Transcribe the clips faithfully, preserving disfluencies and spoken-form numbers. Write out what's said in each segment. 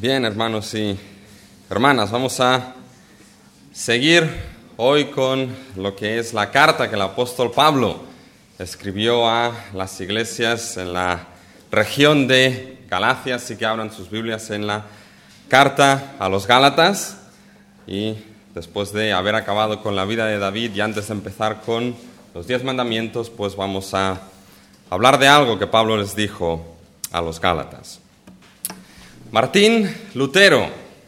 Bien, hermanos y hermanas, vamos a seguir hoy con lo que es la carta que el apóstol Pablo escribió a las iglesias en la región de Galacia. Así que abran sus Biblias en la carta a los Gálatas. Y después de haber acabado con la vida de David y antes de empezar con los diez mandamientos, pues vamos a hablar de algo que Pablo les dijo a los Gálatas. Martín Lutero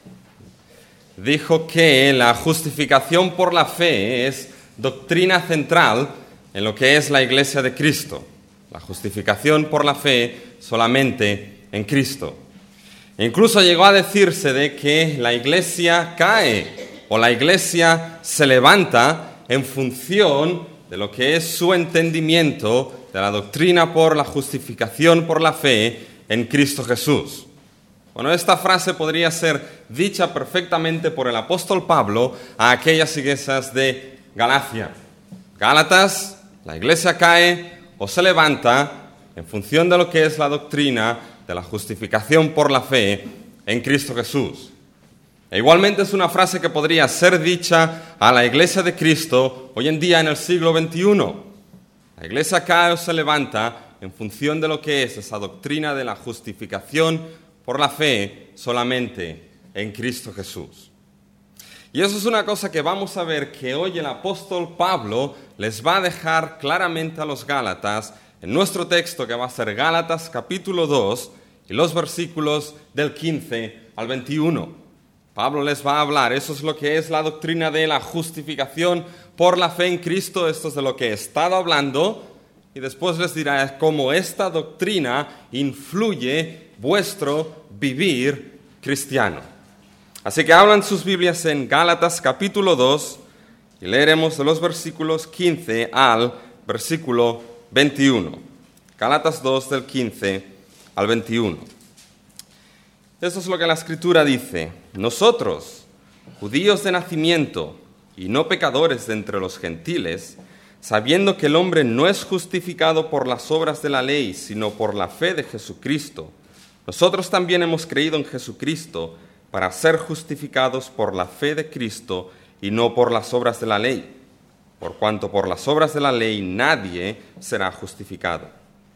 dijo que la justificación por la fe es doctrina central en lo que es la Iglesia de Cristo. La justificación por la fe solamente en Cristo. Incluso llegó a decirse de que la Iglesia cae o la Iglesia se levanta en función de lo que es su entendimiento de la doctrina por la justificación por la fe en Cristo Jesús. Bueno, esta frase podría ser dicha perfectamente por el apóstol Pablo a aquellas iglesias de Galacia. Gálatas, la iglesia cae o se levanta en función de lo que es la doctrina de la justificación por la fe en Cristo Jesús. E igualmente es una frase que podría ser dicha a la iglesia de Cristo hoy en día en el siglo veintiuno. La iglesia cae o se levanta en función de lo que es esa doctrina de la justificación por la fe solamente en Cristo Jesús. Y eso es una cosa que vamos a ver que hoy el apóstol Pablo les va a dejar claramente a los Gálatas en nuestro texto, que va a ser Gálatas capítulo dos y los versículos del quince al veintiuno. Pablo les va a hablar, eso es lo que es la doctrina de la justificación por la fe en Cristo, esto es de lo que he estado hablando, y después les dirá cómo esta doctrina influye vuestro vivir cristiano. Así que hablan sus Biblias en Gálatas capítulo dos y leeremos de los versículos quince al versículo veintiuno. Gálatas dos del quince al veintiuno. Esto es lo que la Escritura dice. Nosotros, judíos de nacimiento y no pecadores de entre los gentiles, sabiendo que el hombre no es justificado por las obras de la ley, sino por la fe de Jesucristo, nosotros también hemos creído en Jesucristo para ser justificados por la fe de Cristo y no por las obras de la ley, por cuanto por las obras de la ley nadie será justificado.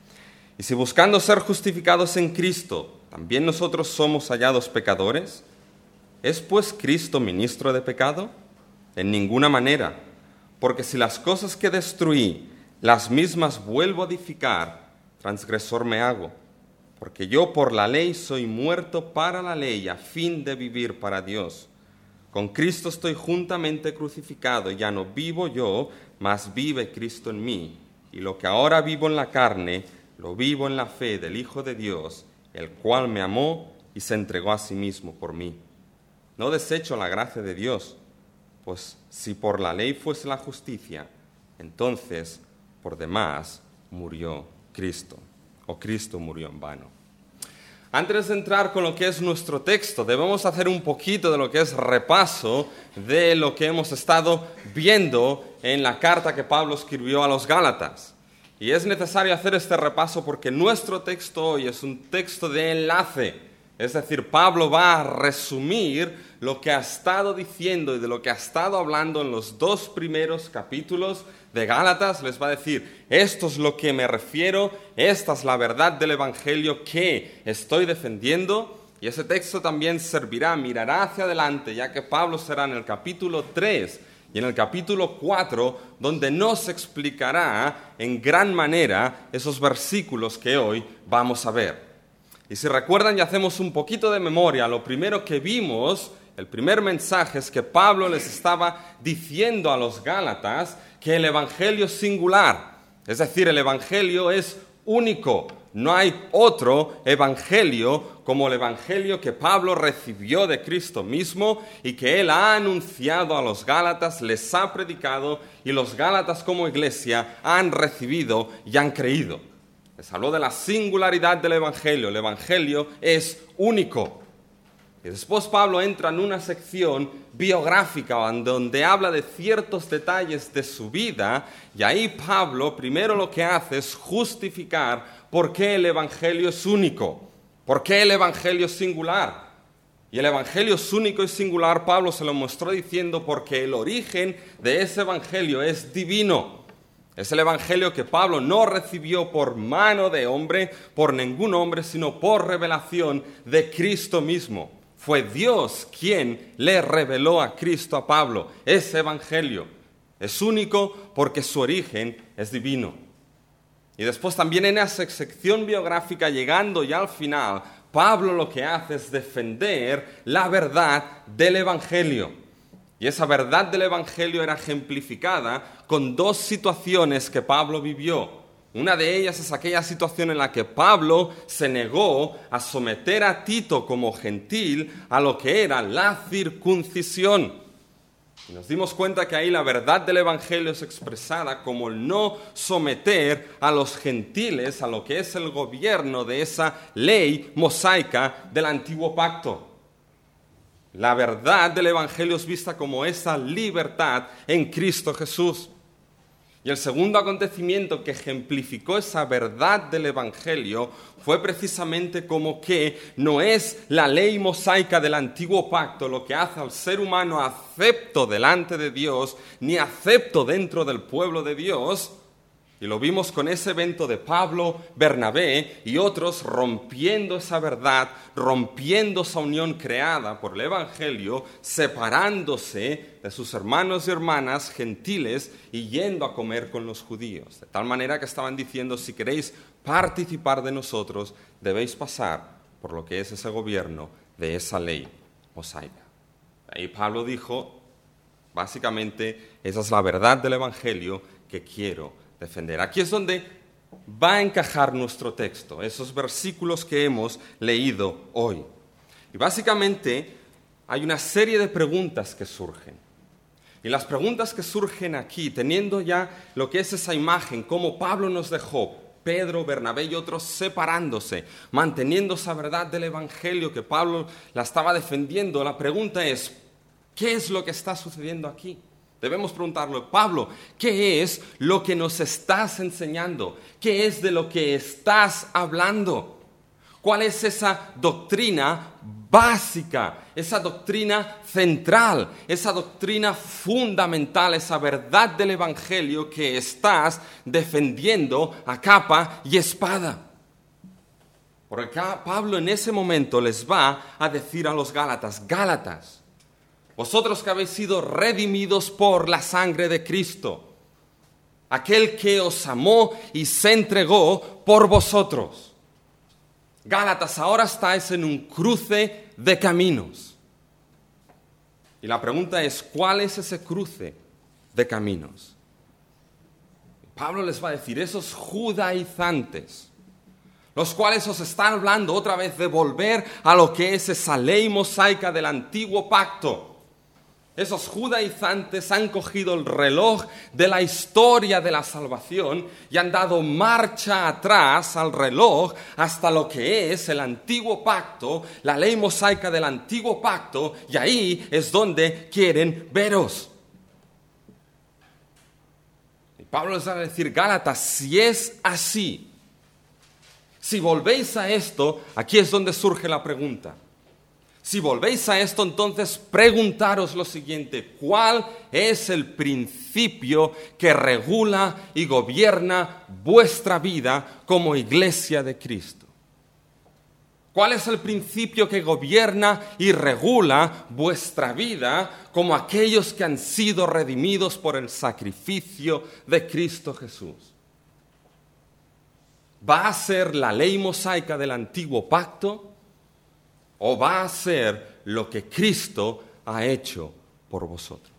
Y si buscando ser justificados en Cristo, también nosotros somos hallados pecadores, ¿es pues Cristo ministro de pecado? En ninguna manera, porque si las cosas que destruí, las mismas vuelvo a edificar, transgresor me hago. Porque yo por la ley soy muerto para la ley, a fin de vivir para Dios. Con Cristo estoy juntamente crucificado, ya no vivo yo, mas vive Cristo en mí. Y lo que ahora vivo en la carne, lo vivo en la fe del Hijo de Dios, el cual me amó y se entregó a sí mismo por mí. No desecho la gracia de Dios, pues si por la ley fuese la justicia, entonces por demás murió Cristo. O Cristo murió en vano. Antes de entrar con lo que es nuestro texto, debemos hacer un poquito de lo que es repaso de lo que hemos estado viendo en la carta que Pablo escribió a los Gálatas. Y es necesario hacer este repaso porque nuestro texto hoy es un texto de enlace. Es decir, Pablo va a resumir lo que ha estado diciendo y de lo que ha estado hablando en los dos primeros capítulos de Gálatas. Les va a decir, esto es lo que me refiero, esta es la verdad del Evangelio que estoy defendiendo. Y ese texto también servirá, mirará hacia adelante, ya que Pablo será en el capítulo tres y en el capítulo cuatro, donde nos explicará en gran manera esos versículos que hoy vamos a ver. Y si recuerdan y hacemos un poquito de memoria, lo primero que vimos, el primer mensaje es que Pablo les estaba diciendo a los Gálatas que el Evangelio es singular. Es decir, el Evangelio es único. No hay otro Evangelio como el Evangelio que Pablo recibió de Cristo mismo y que él ha anunciado a los Gálatas, les ha predicado y los Gálatas como iglesia han recibido y han creído. Les habló de la singularidad del Evangelio. El Evangelio es único. Y después Pablo entra en una sección biográfica donde habla de ciertos detalles de su vida, y ahí Pablo primero lo que hace es justificar por qué el Evangelio es único, por qué el Evangelio es singular. Y el evangelio es único y singular, Pablo se lo mostró diciendo, porque el origen de ese evangelio es divino. Es el evangelio que Pablo no recibió por mano de hombre, por ningún hombre, sino por revelación de Cristo mismo. Fue Dios quien le reveló a Cristo a Pablo. Ese evangelio es único porque su origen es divino. Y después también en esa sección biográfica, llegando ya al final, Pablo lo que hace es defender la verdad del evangelio. Y esa verdad del evangelio era ejemplificada con dos situaciones que Pablo vivió. Una de ellas es aquella situación en la que Pablo se negó a someter a Tito como gentil a lo que era la circuncisión. Y nos dimos cuenta que ahí la verdad del evangelio es expresada como el no someter a los gentiles a lo que es el gobierno de esa ley mosaica del antiguo pacto. La verdad del evangelio es vista como esa libertad en Cristo Jesús. Y el segundo acontecimiento que ejemplificó esa verdad del evangelio fue precisamente como que no es la ley mosaica del antiguo pacto lo que hace al ser humano acepto delante de Dios, ni acepto dentro del pueblo de Dios. Y lo vimos con ese evento de Pablo, Bernabé y otros rompiendo esa verdad, rompiendo esa unión creada por el evangelio, separándose de sus hermanos y hermanas gentiles y yendo a comer con los judíos. De tal manera que estaban diciendo, si queréis participar de nosotros, debéis pasar por lo que es ese gobierno de esa ley mosaica. Y Pablo dijo, básicamente, esa es la verdad del evangelio que quiero defender. Aquí es donde va a encajar nuestro texto, esos versículos que hemos leído hoy. Y básicamente hay una serie de preguntas que surgen. Y las preguntas que surgen aquí, teniendo ya lo que es esa imagen, como Pablo nos dejó, Pedro, Bernabé y otros separándose, manteniendo esa verdad del evangelio que Pablo la estaba defendiendo, la pregunta es, ¿qué es lo que está sucediendo aquí? Debemos preguntarle, Pablo, ¿qué es lo que nos estás enseñando? ¿Qué es de lo que estás hablando? ¿Cuál es esa doctrina básica, esa doctrina central, esa doctrina fundamental, esa verdad del evangelio que estás defendiendo a capa y espada? Porque Pablo en ese momento les va a decir a los Gálatas, Gálatas, vosotros que habéis sido redimidos por la sangre de Cristo, aquel que os amó y se entregó por vosotros. Gálatas, ahora estáis en un cruce de caminos. Y la pregunta es, ¿cuál es ese cruce de caminos? Pablo les va a decir, esos judaizantes, los cuales os están hablando otra vez de volver a lo que es esa ley mosaica del antiguo pacto. Esos judaizantes han cogido el reloj de la historia de la salvación y han dado marcha atrás al reloj hasta lo que es el antiguo pacto, la ley mosaica del antiguo pacto, y ahí es donde quieren veros. Y Pablo les va a decir, Gálatas, si es así, si volvéis a esto, aquí es donde surge la pregunta. Si volvéis a esto, entonces preguntaros lo siguiente, ¿cuál es el principio que regula y gobierna vuestra vida como iglesia de Cristo? ¿Cuál es el principio que gobierna y regula vuestra vida como aquellos que han sido redimidos por el sacrificio de Cristo Jesús? ¿Va a ser la ley mosaica del antiguo pacto? ¿O va a ser lo que Cristo ha hecho por vosotros?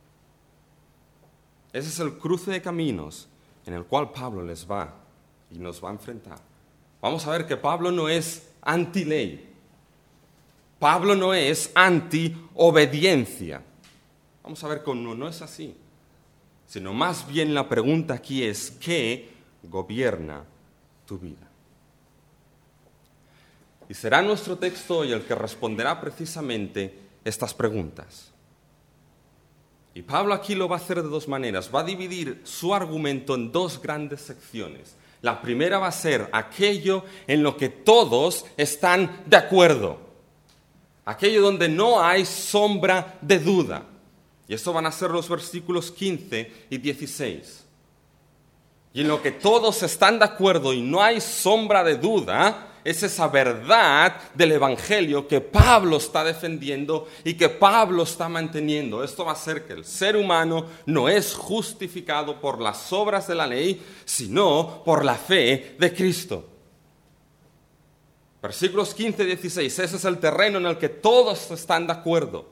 Ese es el cruce de caminos en el cual Pablo les va y nos va a enfrentar. Vamos a ver que Pablo no es anti-ley. Pablo no es anti-obediencia. Vamos a ver cómo no es así. Sino más bien la pregunta aquí es, ¿qué gobierna tu vida? Y será nuestro texto hoy el que responderá precisamente estas preguntas. Y Pablo aquí lo va a hacer de dos maneras. Va a dividir su argumento en dos grandes secciones. La primera va a ser aquello en lo que todos están de acuerdo. aquello donde no hay sombra de duda. Y esto van a ser los versículos quince y dieciséis. Y en lo que todos están de acuerdo y no hay sombra de duda, es esa verdad del Evangelio que Pablo está defendiendo y que Pablo está manteniendo. Esto va a hacer que el ser humano no es justificado por las obras de la ley, sino por la fe de Cristo. Versículos quince y dieciséis, ese es el terreno en el que todos están de acuerdo.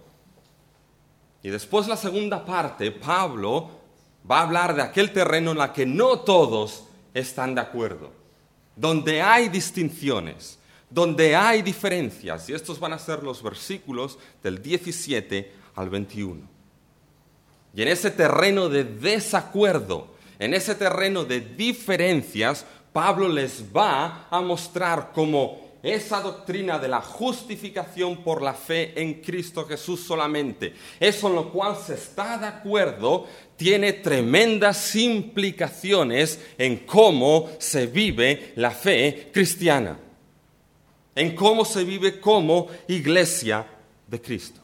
Y después la segunda parte, Pablo va a hablar de aquel terreno en el que no todos están de acuerdo, donde hay distinciones, donde hay diferencias. Y estos van a ser los versículos del diecisiete al veintiuno. Y en ese terreno de desacuerdo, en ese terreno de diferencias, Pablo les va a mostrar cómo esa doctrina de la justificación por la fe en Cristo Jesús solamente, eso en lo cual se está de acuerdo, tiene tremendas implicaciones en cómo se vive la fe cristiana, en cómo se vive como iglesia de Cristo.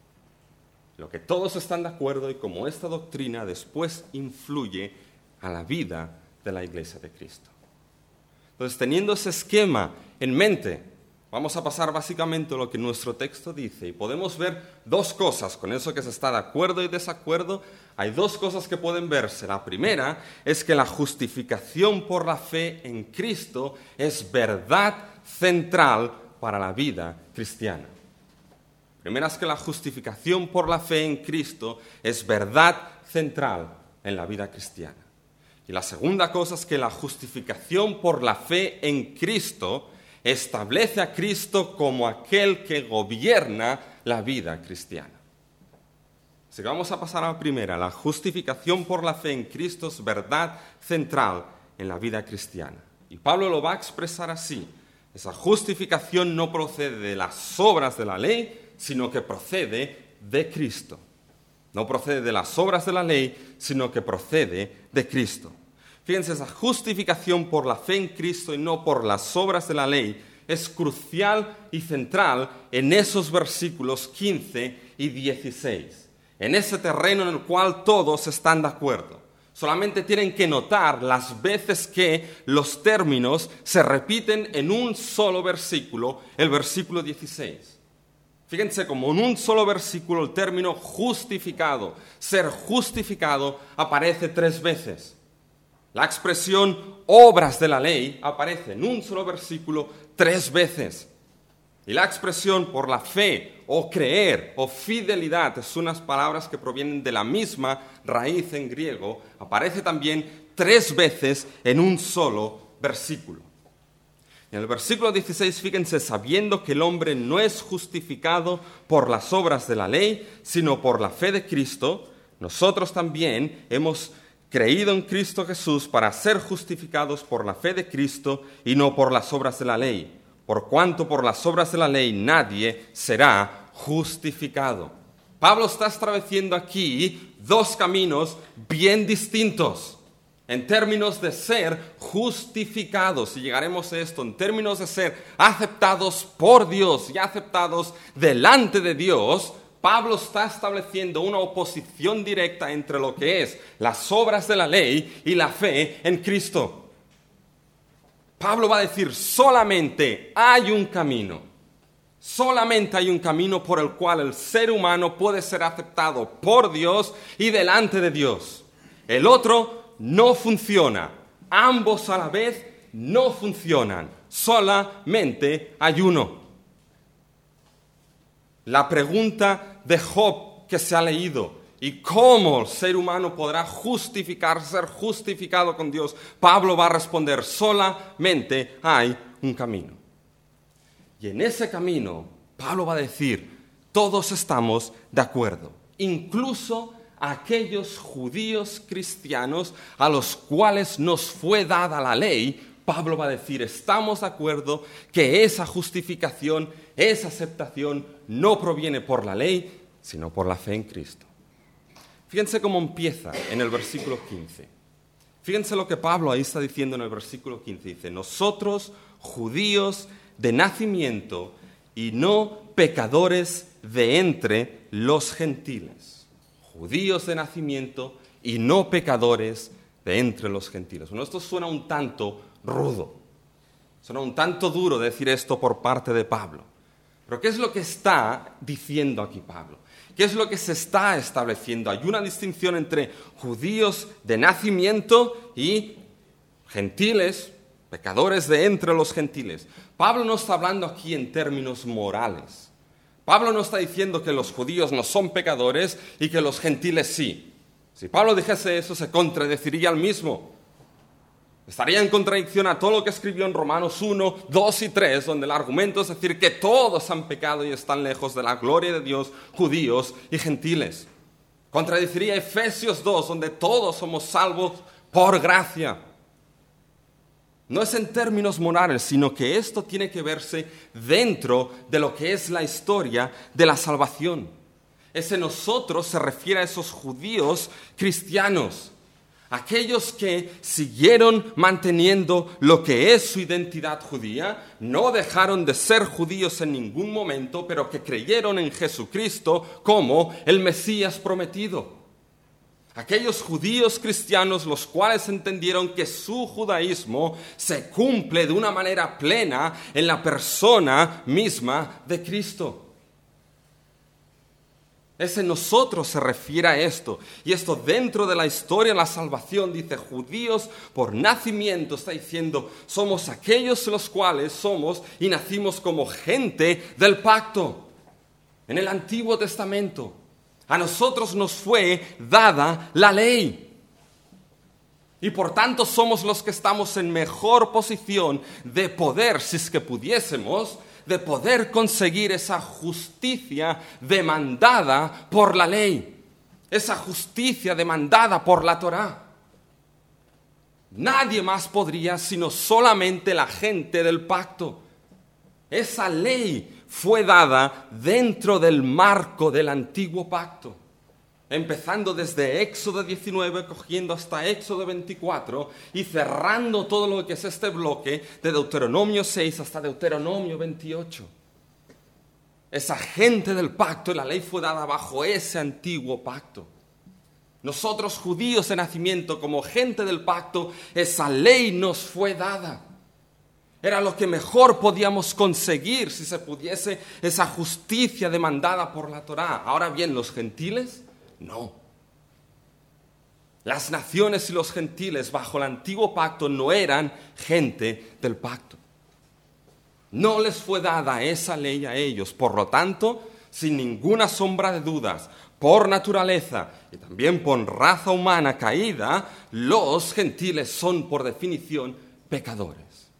Lo que todos están de acuerdo y cómo esta doctrina después influye a la vida de la iglesia de Cristo. Entonces, teniendo ese esquema en mente, vamos a pasar básicamente a lo que nuestro texto dice y podemos ver dos cosas. Con eso que se está de acuerdo y desacuerdo, hay dos cosas que pueden verse. La primera es que la justificación por la fe en Cristo es verdad central para la vida cristiana. Primera es que la justificación por la fe en Cristo es verdad central en la vida cristiana. Y la segunda cosa es que la justificación por la fe en Cristo establece a Cristo como aquel que gobierna la vida cristiana. Así que vamos a pasar a la primera. La justificación por la fe en Cristo es verdad central en la vida cristiana. Y Pablo lo va a expresar así. Esa justificación no procede de las obras de la ley, sino que procede de Cristo. No procede de las obras de la ley, sino que procede de Cristo. Fíjense, esa justificación por la fe en Cristo y no por las obras de la ley es crucial y central en esos versículos quince y dieciséis. En ese terreno en el cual todos están de acuerdo. Solamente tienen que notar las veces que los términos se repiten en un solo versículo, el versículo dieciséis. Fíjense como en un solo versículo el término justificado, ser justificado, aparece tres veces. La expresión obras de la ley aparece en un solo versículo tres veces. Y la expresión por la fe o creer o fidelidad, son unas palabras que provienen de la misma raíz en griego, aparece también tres veces en un solo versículo. En el versículo dieciséis, fíjense, sabiendo que el hombre no es justificado por las obras de la ley, sino por la fe de Cristo, nosotros también hemos creído en Cristo Jesús para ser justificados por la fe de Cristo y no por las obras de la ley, por cuanto por las obras de la ley nadie será justificado. Pablo está estableciendo aquí dos caminos bien distintos en términos de ser justificados, y llegaremos a esto, en términos de ser aceptados por Dios y aceptados delante de Dios. Pablo está estableciendo una oposición directa entre lo que es las obras de la ley y la fe en Cristo. Pablo va a decir, solamente hay un camino, solamente hay un camino por el cual el ser humano puede ser aceptado por Dios y delante de Dios. El otro no funciona, ambos a la vez no funcionan, solamente hay uno. La pregunta de Job que se ha leído, ¿y cómo el ser humano podrá justificar, ser justificado con Dios? Pablo va a responder, solamente hay un camino. Y en ese camino, Pablo va a decir, todos estamos de acuerdo, incluso aquellos judíos cristianos a los cuales nos fue dada la ley. Pablo va a decir, estamos de acuerdo que esa justificación, esa aceptación no proviene por la ley, sino por la fe en Cristo. Fíjense cómo empieza en el versículo quince. Fíjense lo que Pablo ahí está diciendo en el versículo quince. Dice, nosotros, judíos de nacimiento y no pecadores de entre los gentiles. Judíos de nacimiento y no pecadores de entre los gentiles. Bueno, esto suena un tanto rudo, suena un tanto duro decir esto por parte de Pablo. Pero ¿qué es lo que está diciendo aquí Pablo? ¿Qué es lo que se está estableciendo? Hay una distinción entre judíos de nacimiento y gentiles, pecadores de entre los gentiles. Pablo no está hablando aquí en términos morales. Pablo no está diciendo que los judíos no son pecadores y que los gentiles sí. Si Pablo dijese eso, se contradeciría al mismo. Estaría en contradicción a todo lo que escribió en Romanos uno, dos y tres, donde el argumento es decir que todos han pecado y están lejos de la gloria de Dios, judíos y gentiles. Contradeciría Efesios dos, donde todos somos salvos por gracia. No es en términos morales, sino que esto tiene que verse dentro de lo que es la historia de la salvación. Ese nosotros se refiere a esos judíos cristianos, aquellos que siguieron manteniendo lo que es su identidad judía, no dejaron de ser judíos en ningún momento, pero que creyeron en Jesucristo como el Mesías prometido. Aquellos judíos cristianos los cuales entendieron que su judaísmo se cumple de una manera plena en la persona misma de Cristo. Ese nosotros se refiere a esto. Y esto dentro de la historia de la salvación dice judíos por nacimiento. Está diciendo somos aquellos los cuales somos y nacimos como gente del pacto. En el Antiguo Testamento a nosotros nos fue dada la ley. Y por tanto somos los que estamos en mejor posición de poder, si es que pudiésemos, de poder conseguir esa justicia demandada por la ley, esa justicia demandada por la Torá. Nadie más podría sino solamente la gente del pacto. Esa ley fue dada dentro del marco del antiguo pacto, empezando desde Éxodo diecinueve, cogiendo hasta Éxodo veinticuatro y cerrando todo lo que es este bloque de Deuteronomio seis hasta Deuteronomio veintiocho. Esa gente del pacto y la ley fue dada bajo ese antiguo pacto. Nosotros, judíos de nacimiento, como gente del pacto, esa ley nos fue dada. Era lo que mejor podíamos conseguir si se pudiese esa justicia demandada por la Torá. Ahora bien, los gentiles, no. Las naciones y los gentiles bajo el antiguo pacto no eran gente del pacto. No les fue dada esa ley a ellos. Por lo tanto, sin ninguna sombra de dudas, por naturaleza y también por raza humana caída, los gentiles son por definición pecadores.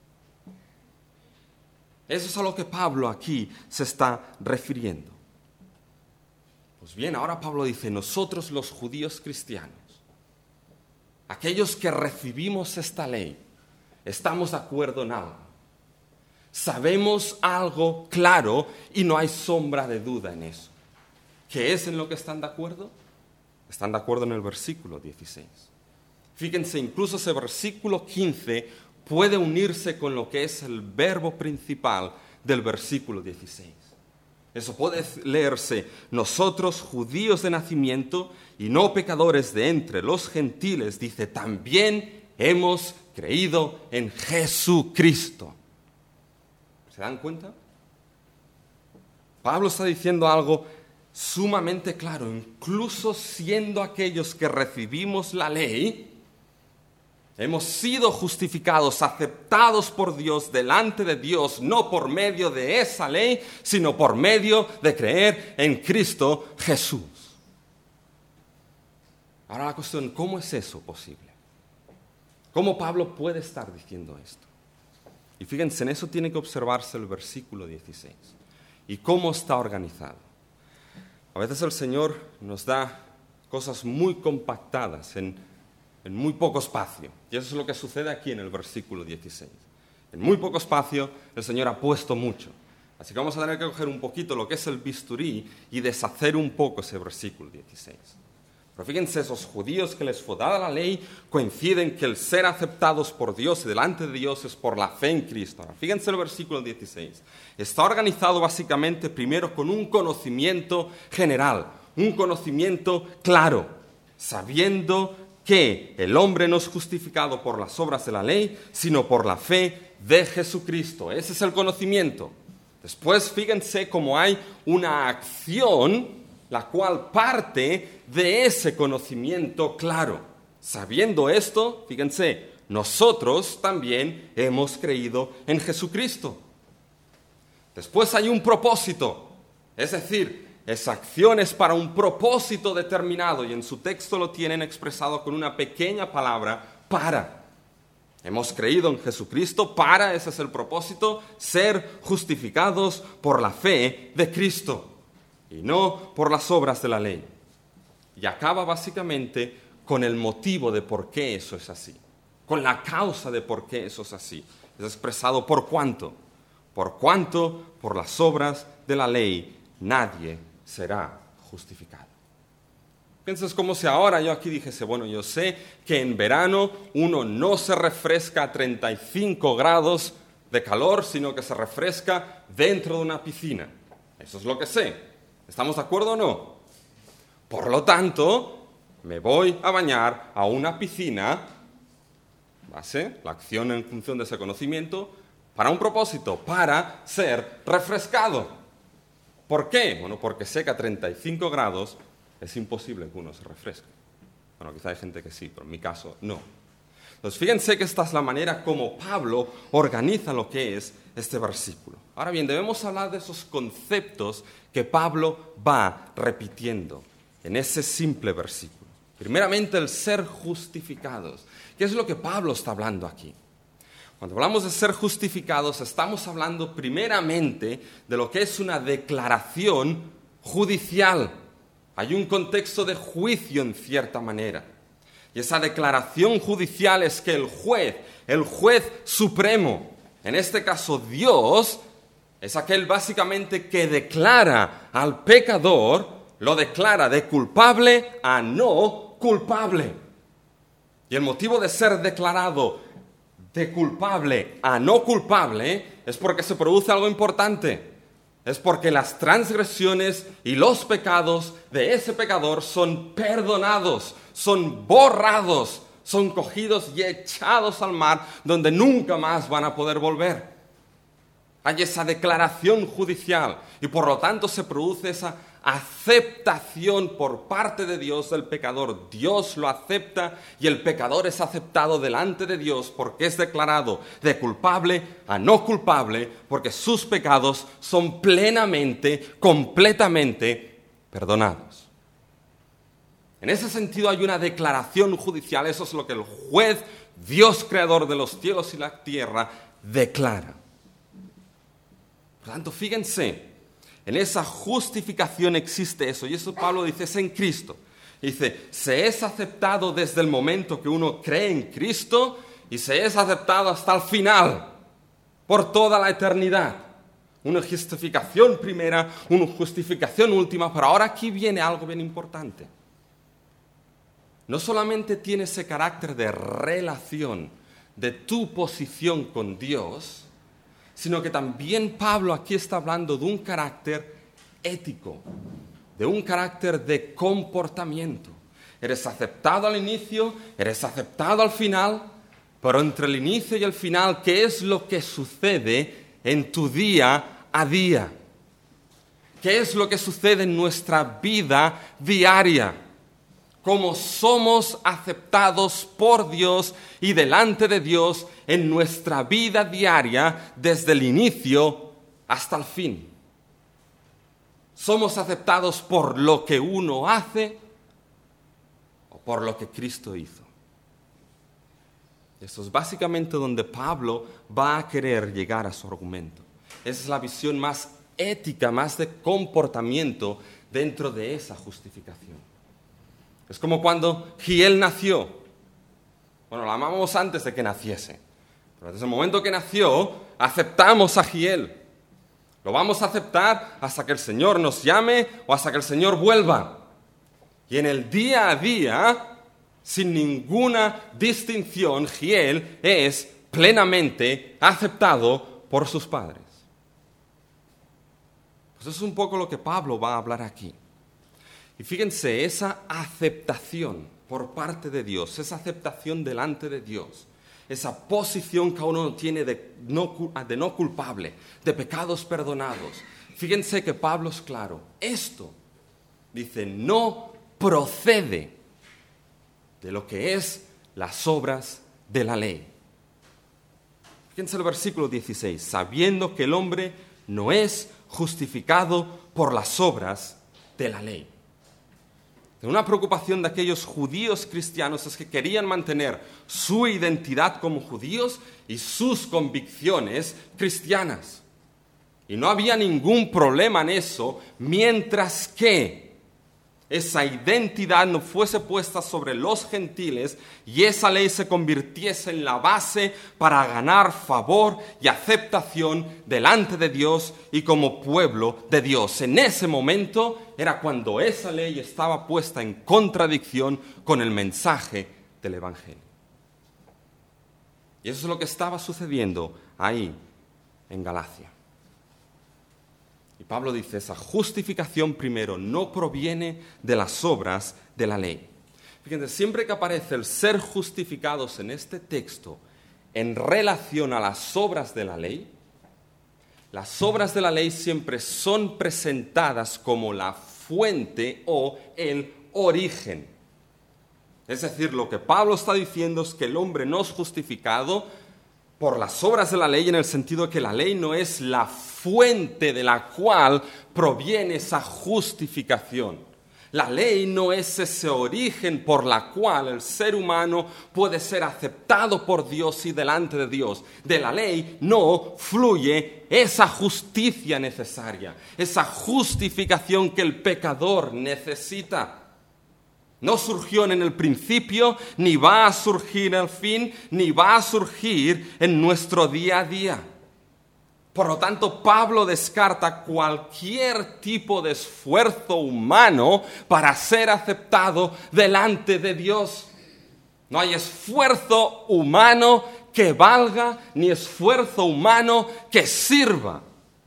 Eso es a lo que Pablo aquí se está refiriendo. Pues bien, ahora Pablo dice, nosotros los judíos cristianos, aquellos que recibimos esta ley, estamos de acuerdo en algo. Sabemos algo claro y no hay sombra de duda en eso. ¿Qué es en lo que están de acuerdo? Están de acuerdo en el versículo dieciséis. Fíjense, incluso ese versículo quince puede unirse con lo que es el verbo principal del versículo dieciséis. Eso puede leerse, nosotros judíos de nacimiento y no pecadores de entre los gentiles, dice, también hemos creído en Jesucristo. ¿Se dan cuenta? Pablo está diciendo algo sumamente claro, incluso siendo aquellos que recibimos la ley, hemos sido justificados, aceptados por Dios delante de Dios, no por medio de esa ley, sino por medio de creer en Cristo Jesús. Ahora la cuestión, ¿cómo es eso posible? ¿Cómo Pablo puede estar diciendo esto? Y fíjense, en eso tiene que observarse el versículo dieciséis. ¿Y cómo está organizado? A veces el Señor nos da cosas muy compactadas en en muy poco espacio. Y eso es lo que sucede aquí en el versículo dieciséis. En muy poco espacio el Señor ha puesto mucho. Así que vamos a tener que coger un poquito lo que es el bisturí y deshacer un poco ese versículo dieciséis. Pero fíjense, esos judíos que les fue dada la ley coinciden que el ser aceptados por Dios y delante de Dios es por la fe en Cristo. Ahora, fíjense el versículo dieciséis. Está organizado básicamente primero con un conocimiento general, un conocimiento claro, sabiendo que el hombre no es justificado por las obras de la ley, sino por la fe de Jesucristo. Ese es el conocimiento. Después, fíjense cómo hay una acción la cual parte de ese conocimiento claro. Sabiendo esto, fíjense, nosotros también hemos creído en Jesucristo. Después hay un propósito, es decir, esa acción es para un propósito determinado y en su texto lo tienen expresado con una pequeña palabra, para. Hemos creído en Jesucristo para, ese es el propósito, ser justificados por la fe de Cristo y no por las obras de la ley. Y acaba básicamente con el motivo de por qué eso es así, con la causa de por qué eso es así. Es expresado por cuánto, por cuánto por las obras de la ley nadie será justificado. Piensas como si ahora yo aquí dijese, bueno, yo sé que en verano uno no se refresca a treinta y cinco grados de calor, sino que se refresca dentro de una piscina. Eso es lo que sé. ¿Estamos de acuerdo o no? Por lo tanto, me voy a bañar a una piscina, ¿base? La acción en función de ese conocimiento, para un propósito, para ser refrescado. ¿Por qué? Bueno, porque sé que a treinta y cinco grados es imposible que uno se refresque. Bueno, quizá hay gente que sí, pero en mi caso no. Entonces, fíjense que esta es la manera como Pablo organiza lo que es este versículo. Ahora bien, debemos hablar de esos conceptos que Pablo va repitiendo en ese simple versículo. Primeramente, el ser justificados. ¿Qué es lo que Pablo está hablando aquí? Cuando hablamos de ser justificados, estamos hablando primeramente de lo que es una declaración judicial. Hay un contexto de juicio en cierta manera. Y esa declaración judicial es que el juez, el juez supremo, en este caso Dios, es aquel básicamente que declara al pecador, lo declara de culpable a no culpable. Y el motivo de ser declarado de culpable a no culpable es porque se produce algo importante. Es porque las transgresiones y los pecados de ese pecador son perdonados, son borrados, son cogidos y echados al mar donde nunca más van a poder volver. Hay esa declaración judicial y por lo tanto se produce esa aceptación por parte de Dios del pecador. Dios lo acepta y el pecador es aceptado delante de Dios porque es declarado de culpable a no culpable, porque sus pecados son plenamente, completamente perdonados. En ese sentido hay una declaración judicial, eso es lo que el juez, Dios creador de los cielos y la tierra, declara. Por tanto, fíjense, en esa justificación existe eso, y eso Pablo dice, es en Cristo. Dice, se es aceptado desde el momento que uno cree en Cristo y se es aceptado hasta el final, por toda la eternidad. Una justificación primera, una justificación última, pero ahora aquí viene algo bien importante. No solamente tiene ese carácter de relación, de tu posición con Dios, sino que también Pablo aquí está hablando de un carácter ético, de un carácter de comportamiento. Eres aceptado al inicio, eres aceptado al final, pero entre el inicio y el final, ¿qué es lo que sucede en tu día a día? ¿Qué es lo que sucede en nuestra vida diaria? Cómo somos aceptados por Dios y delante de Dios en nuestra vida diaria desde el inicio hasta el fin. ¿Somos aceptados por lo que uno hace o por lo que Cristo hizo? Esto es básicamente donde Pablo va a querer llegar a su argumento. Esa es la visión más ética, más de comportamiento dentro de esa justificación. Es como cuando Giel nació. Bueno, la amamos antes de que naciese. Pero desde el momento que nació, aceptamos a Giel. Lo vamos a aceptar hasta que el Señor nos llame o hasta que el Señor vuelva. Y en el día a día, sin ninguna distinción, Giel es plenamente aceptado por sus padres. Pues eso es un poco lo que Pablo va a hablar aquí. Y fíjense, esa aceptación por parte de Dios, esa aceptación delante de Dios, esa posición que uno tiene de no, de no culpable, de pecados perdonados. Fíjense que Pablo es claro. Esto, dice, no procede de lo que es las obras de la ley. Fíjense el versículo dieciséis. Sabiendo que el hombre no es justificado por las obras de la ley. Una preocupación de aquellos judíos cristianos es que querían mantener su identidad como judíos y sus convicciones cristianas. Y no había ningún problema en eso, mientras que esa identidad no fuese puesta sobre los gentiles y esa ley se convirtiese en la base para ganar favor y aceptación delante de Dios y como pueblo de Dios. En ese momento era cuando esa ley estaba puesta en contradicción con el mensaje del Evangelio. Y eso es lo que estaba sucediendo ahí en Galacia. Y Pablo dice, esa justificación primero no proviene de las obras de la ley. Fíjense, siempre que aparece el ser justificados en este texto en relación a las obras de la ley, las obras de la ley siempre son presentadas como la fuente o el origen. Es decir, lo que Pablo está diciendo es que el hombre no es justificado por las obras de la ley, en el sentido de que la ley no es la fuente de la cual proviene esa justificación. La ley no es ese origen por la cual el ser humano puede ser aceptado por Dios y delante de Dios. De la ley no fluye esa justicia necesaria, esa justificación que el pecador necesita. No surgió en el principio, ni va a surgir al fin, ni va a surgir en nuestro día a día. Por lo tanto, Pablo descarta cualquier tipo de esfuerzo humano para ser aceptado delante de Dios. No hay esfuerzo humano que valga, ni esfuerzo humano que sirva.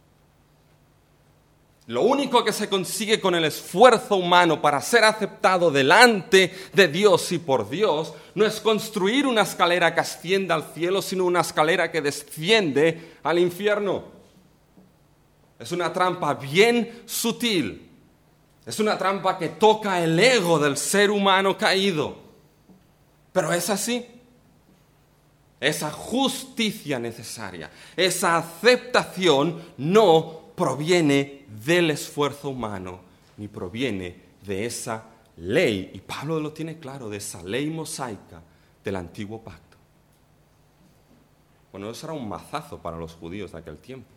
Lo único que se consigue con el esfuerzo humano para ser aceptado delante de Dios y por Dios no es construir una escalera que ascienda al cielo, sino una escalera que desciende al infierno. Es una trampa bien sutil. Es una trampa que toca el ego del ser humano caído. Pero es así. Esa justicia necesaria, esa aceptación no proviene del esfuerzo humano, ni proviene de esa ley. Y Pablo lo tiene claro, de esa ley mosaica del antiguo pacto. Bueno, eso era un mazazo para los judíos de aquel tiempo.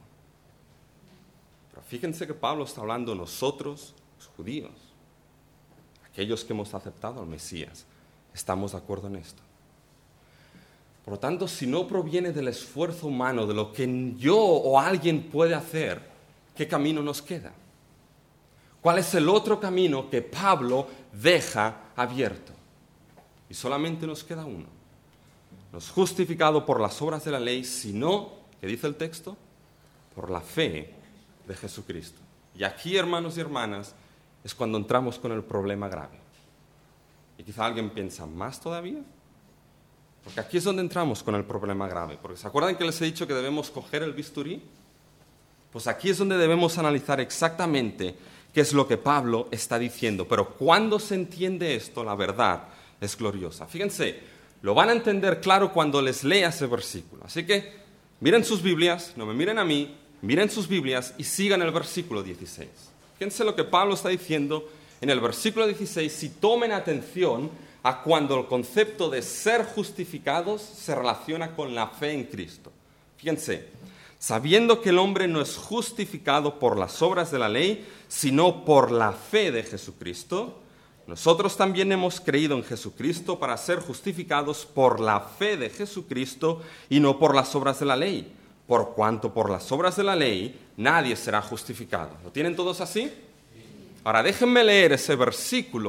Pero fíjense que Pablo está hablando nosotros, los judíos, aquellos que hemos aceptado al Mesías. Estamos de acuerdo en esto. Por lo tanto, si no proviene del esfuerzo humano, de lo que yo o alguien puede hacer, ¿qué camino nos queda? ¿Cuál es el otro camino que Pablo deja abierto? Y solamente nos queda uno. No es justificado por las obras de la ley, sino, ¿qué dice el texto? Por la fe de Jesucristo. Y aquí, hermanos y hermanas, es cuando entramos con el problema grave. Y quizá alguien piensa, ¿más todavía? Porque aquí es donde entramos con el problema grave. Porque ¿se acuerdan que les he dicho que debemos coger el bisturí? Pues aquí es donde debemos analizar exactamente qué es lo que Pablo está diciendo. Pero cuando se entiende esto, la verdad es gloriosa. Fíjense, lo van a entender claro cuando les lea ese versículo. Así que miren sus Biblias, no me miren a mí, miren sus Biblias y sigan el versículo dieciséis. Fíjense lo que Pablo está diciendo en el versículo dieciséis, y tomen atención a cuando el concepto de ser justificados se relaciona con la fe en Cristo. Fíjense, sabiendo que el hombre no es justificado por las obras de la ley, sino por la fe de Jesucristo, nosotros también hemos creído en Jesucristo para ser justificados por la fe de Jesucristo y no por las obras de la ley. Por cuanto por las obras de la ley nadie será justificado. ¿Lo tienen todos así? Ahora déjenme leer ese versículo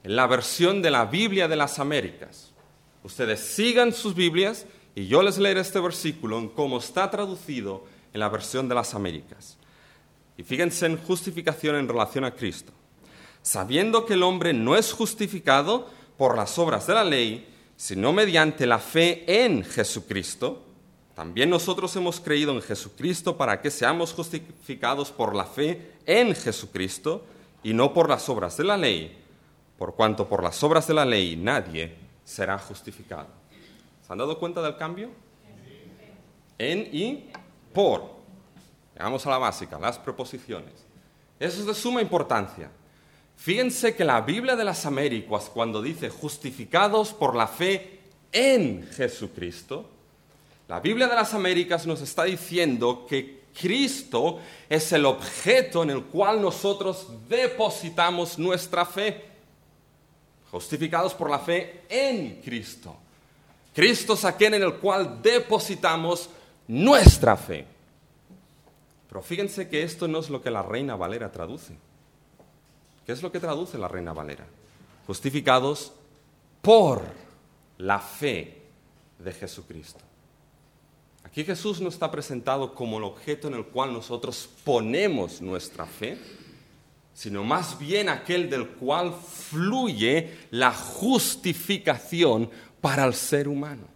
en la versión de la Biblia de las Américas. Ustedes sigan sus Biblias y yo les leeré este versículo en cómo está traducido en la versión de las Américas. Y fíjense en justificación en relación a Cristo. Sabiendo que el hombre no es justificado por las obras de la ley, sino mediante la fe en Jesucristo, también nosotros hemos creído en Jesucristo para que seamos justificados por la fe en Jesucristo y no por las obras de la ley, por cuanto por las obras de la ley nadie será justificado. ¿Se han dado cuenta del cambio? En y por. Llegamos a la básica, las preposiciones. Eso es de suma importancia. Fíjense que la Biblia de las Américas, cuando dice justificados por la fe en Jesucristo, la Biblia de las Américas nos está diciendo que Cristo es el objeto en el cual nosotros depositamos nuestra fe. Justificados por la fe en Cristo. Cristo es aquel en el cual depositamos nuestra fe. Pero fíjense que esto no es lo que la Reina Valera traduce. ¿Qué es lo que traduce la Reina Valera? Justificados por la fe de Jesucristo. Aquí Jesús no está presentado como el objeto en el cual nosotros ponemos nuestra fe, sino más bien aquel del cual fluye la justificación para el ser humano.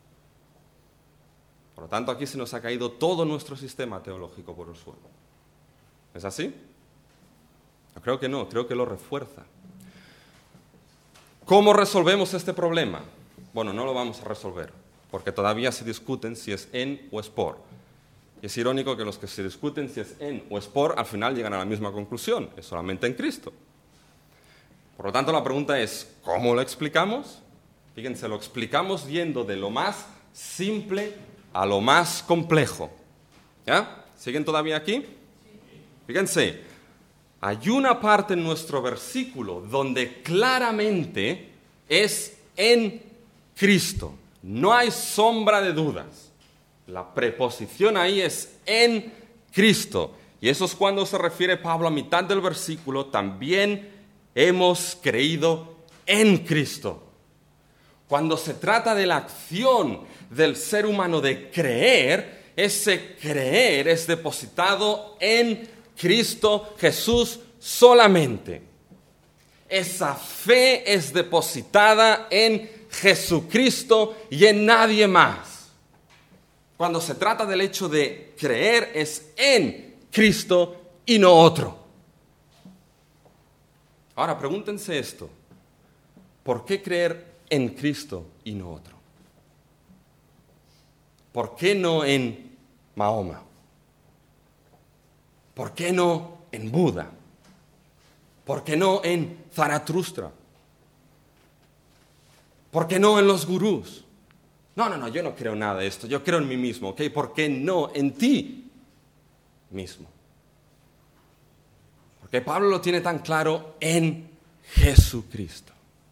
Por lo tanto, aquí se nos ha caído todo nuestro sistema teológico por el suelo. ¿Es así? Yo creo que no, creo que lo refuerza. ¿Cómo resolvemos este problema? Bueno, no lo vamos a resolver, porque todavía se discuten si es en o es por. Y es irónico que los que se discuten si es en o es por, al final llegan a la misma conclusión, es solamente en Cristo. Por lo tanto, la pregunta es, ¿cómo lo explicamos? Fíjense, lo explicamos yendo de lo más simple a lo más complejo. ¿Ya? ¿Siguen todavía aquí? Fíjense, hay una parte en nuestro versículo donde claramente es en Cristo. No hay sombra de dudas. La preposición ahí es en Cristo. Y eso es cuando se refiere Pablo a mitad del versículo, también hemos creído en Cristo. Cuando se trata de la acción del ser humano de creer, ese creer es depositado en Cristo Jesús solamente. Esa fe es depositada en Jesucristo y en nadie más. Cuando se trata del hecho de creer, es en Cristo y no otro. Ahora, pregúntense esto. ¿Por qué creer en Cristo y no otro? ¿Por qué no en Mahoma? ¿Por qué no en Buda? ¿Por qué no en Zaratustra? ¿Por qué no en los gurús? No, no, no, yo no creo nada de esto, yo creo en mí mismo, ¿ok? ¿Por qué no en ti mismo? Porque Pablo lo tiene tan claro en Jesucristo.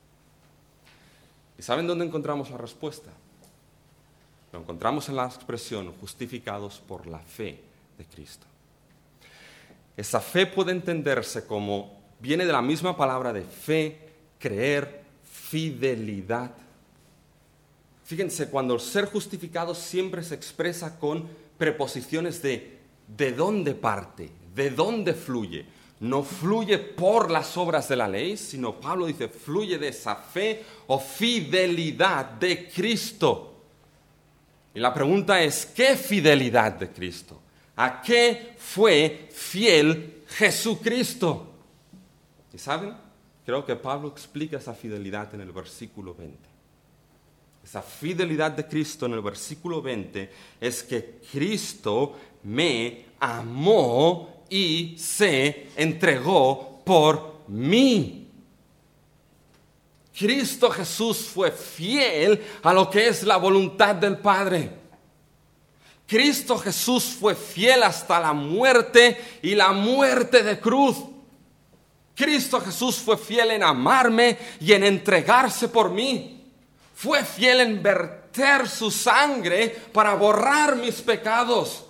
¿Y saben dónde encontramos la respuesta? Lo encontramos en la expresión justificados por la fe de Cristo. Esa fe puede entenderse como, viene de la misma palabra de fe, creer, fidelidad. Fíjense, cuando el ser justificado siempre se expresa con preposiciones de de dónde parte, de dónde fluye. No fluye por las obras de la ley, sino Pablo dice, fluye de esa fe o fidelidad de Cristo. Y la pregunta es, ¿qué fidelidad de Cristo? ¿A qué fue fiel Jesucristo? ¿Y saben? Creo que Pablo explica esa fidelidad en el versículo veinte. Esa fidelidad de Cristo en el versículo veinte es que Cristo me amó y se entregó por mí. Cristo Jesús fue fiel a lo que es la voluntad del Padre. Cristo Jesús fue fiel hasta la muerte y la muerte de cruz. Cristo Jesús fue fiel en amarme y en entregarse por mí. Fue fiel en verter su sangre para borrar mis pecados.